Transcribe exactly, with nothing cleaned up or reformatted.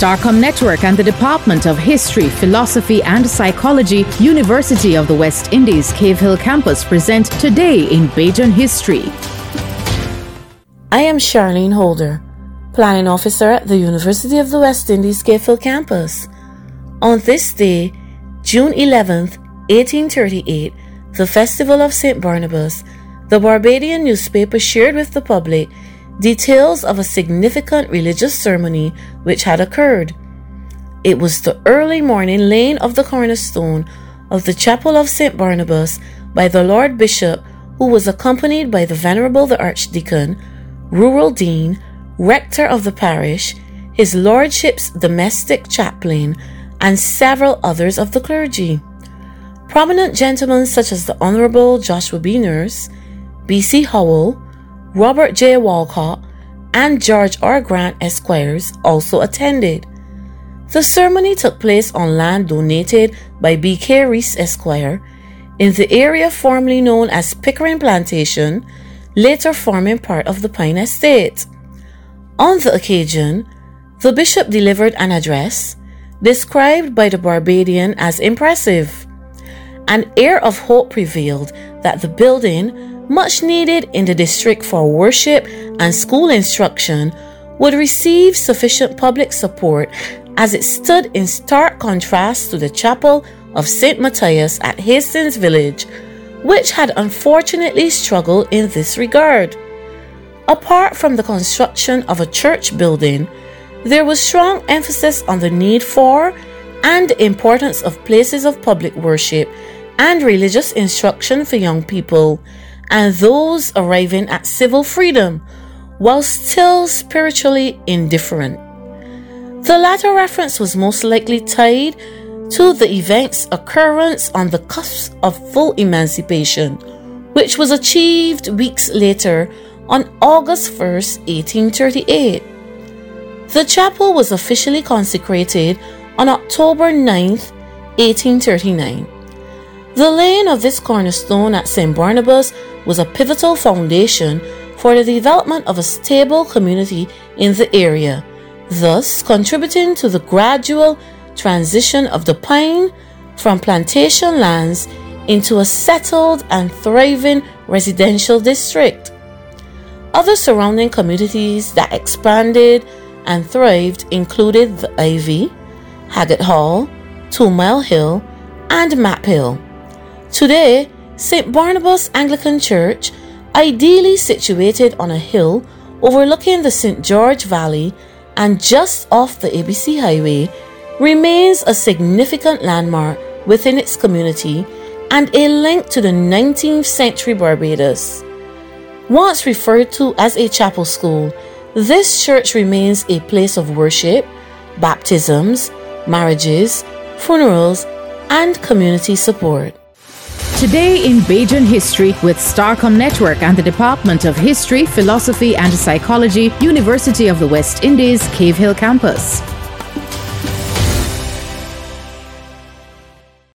Starcom Network and the Department of History, Philosophy and Psychology, University of the West Indies, Cave Hill Campus present Today in Bajan History. I am Charlene Holder, Planning Officer at the University of the West Indies, Cave Hill Campus. On this day, June eleventh, eighteen thirty-eight, the Festival of Saint Barnabas, the Barbadian newspaper shared with the public details of a significant religious ceremony which had occurred. It was the early morning laying of the cornerstone of the Chapel of Saint Barnabas by the Lord Bishop, who was accompanied by the Venerable the Archdeacon, Rural Dean, Rector of the parish, his Lordship's domestic chaplain, and several others of the clergy. Prominent gentlemen such as the Honourable Joshua B. Nurse, B C Howell, Robert J. Walcott, and George R. Grant Esquires also attended. The ceremony took place on land donated by B K Reese Esquire in the area formerly known as Pickering Plantation, later forming part of the Pine Estate. On the occasion, the bishop delivered an address described by the Barbadian as impressive. An air of hope prevailed that the building, much needed in the district for worship and school instruction, would receive sufficient public support as it stood in stark contrast to the Chapel of Saint Matthias at Hastings Village, which had unfortunately struggled in this regard. Apart from the construction of a church building, there was strong emphasis on the need for and importance of places of public worship and religious instruction for young people and those arriving at civil freedom while still spiritually indifferent. The latter reference was most likely tied to the event's occurrence on the cusp of full emancipation, which was achieved weeks later on August first, eighteen thirty-eight. The chapel was officially consecrated on October ninth, eighteen thirty-nine. The laying of this cornerstone at Saint Barnabas was a pivotal foundation for the development of a stable community in the area, thus contributing to the gradual transition of the Pine from plantation lands into a settled and thriving residential district. Other surrounding communities that expanded and thrived included the Ivy, Haggett Hall, Two Mile Hill, and Map Hill. Today, Saint Barnabas Anglican Church, ideally situated on a hill overlooking the Saint George Valley and just off the A B C Highway, remains a significant landmark within its community and a link to the nineteenth century Barbados. Once referred to as a chapel school, this church remains a place of worship, baptisms, marriages, funerals, and community support. Today in Bajan History with Starcom Network and the Department of History, Philosophy and Psychology, University of the West Indies, Cave Hill Campus.